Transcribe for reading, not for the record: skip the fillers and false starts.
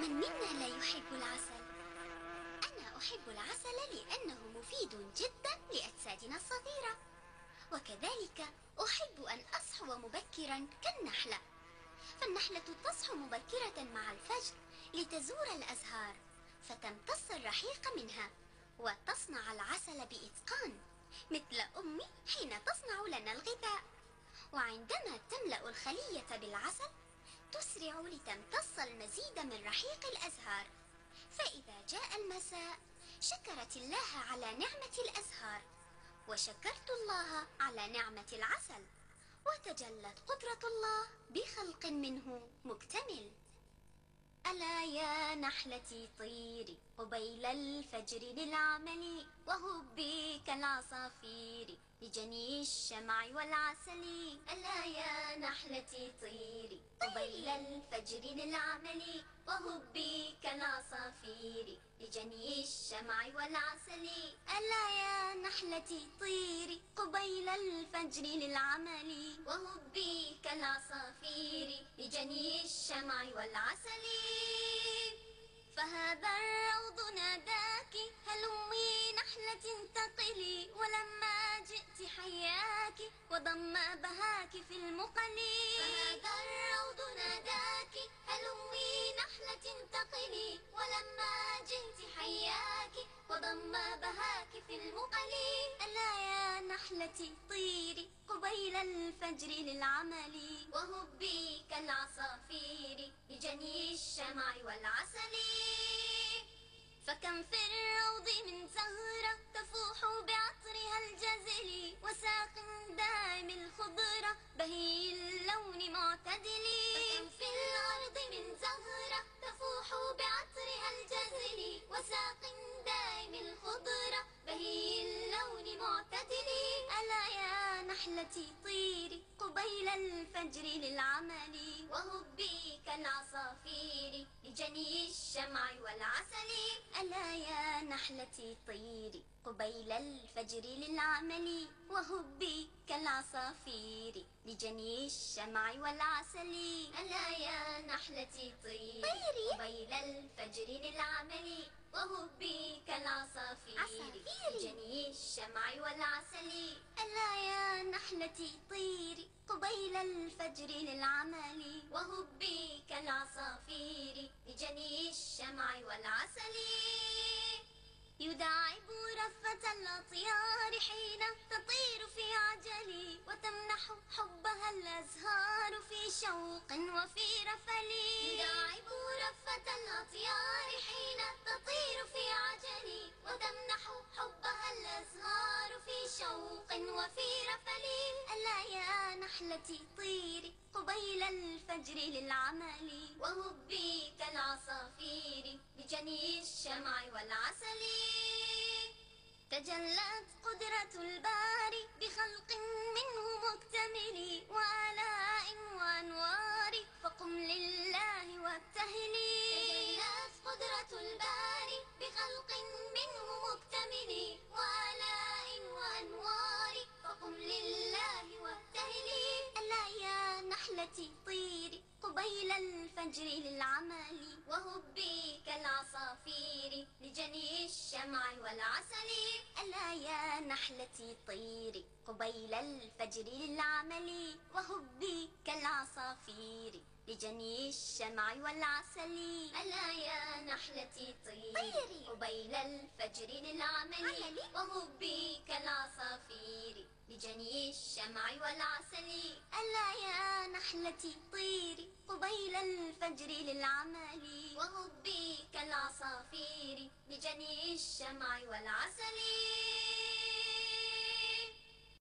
من منا لا يحب العسل؟ أنا أحب العسل لأنه مفيد جدا لأجسادنا الصغيرة، وكذلك أحب أن أصحو مبكرا كالنحلة. فالنحلة تصحو مبكرة مع الفجر لتزور الأزهار فتمتص الرحيق منها وتصنع العسل بإتقان، مثل أمي حين تصنع لنا الغذاء. وعندما تملأ الخلية بالعسل تسرع لتمتص المزيد من رحيق الأزهار، فإذا جاء المساء شكرت الله على نعمة الأزهار، وشكرت الله على نعمة العسل، وتجلت قدرة الله بخلق منه مكتمل. ألا يا نحلتي طيري قبيل الفجر للعمل، وهبي كالعصافير لجني الشمع والعسل. ألا يا نحلتي طيري قبيل الفجر للعمل، وهبي كالعصافير لجني الشمع والعسل. ألا يا نحلتي طيري قبيل الفجر للعمل، وهبي كالعصافير لجني الشمع والعسل. فهذا الروض ناداك هلمي نحلة انتقلي، ولما جئت حياك وضم بهاك في المقل. فهذا الروض ناداك هلمي نحلة انتقلي، ولما جئت حياك وضم بهاك في المقل. ألا يا نحلتي طيري قبيل الفجر للعمل، وهبي كالعصافير لجني الشمع والعسل. فكم في الروض من زهرة تفوح بعطرها الجزل، وساق دائم الخضرة بهي اللون معتدل. فكم في الأرض من زهرة تفوح بعطرها الجزل، وساق دائم الخضرة بهي اللون معتدل. ألا يا نحلتي طيري قبيل الفجر للعمل، وهبي كالعصافير لجني الشمع والعسل. ألا يا نحلتي طيري قبيل الفجر للعمل، وهبي كالعصافير لجني الشمع والعسل. ألا يا نحلتي طيري قبيل الفجر للعمل، وهبي كالعصافير لجني الشمع والعسل. ألا يا نحلتي طيري قبيل الفجر للعمل، وهبي كالعصافير لجني الشمع والعسل. يداعب رفة الأطيار حين تطير في عجل، وتمنح حبها الأزهار في شوق وفي رفل. يداعب رفة الأطيار حين تطير في عجل، وتمنح حبها الأزهار في شوق وفي رفل. ألا يا نحلتي طيري قبيل الفجر للعمل، وهبي كالعصافير لجني الشمع والعسل. تجلت قدرة الباري بخلق منه مكتمل، وآلاء وأنوار فقم لله وابتهلي. تجلت قدرة الباري بخلق منه مكتمل، وآلاء وأنوار فقم لله وابتهلي. ألا يا نحلتي طيري قبيل الفجر للعمل، وهبي كالعصافير لجني الشمع والعسل. ألا يا نحلتي طيري قبيل الفجر للعمل، وهبي كالعصافير لجني الشمع والعسل. ألا يا نحلتي طيري قبيل الفجر للعمل، وهبي كالعصافير لجني الشمع والعسل. ألا يا نحلتي طيري قبيل الفجر للعمل، وهبي كالعصافير لجني الشمع والعسل.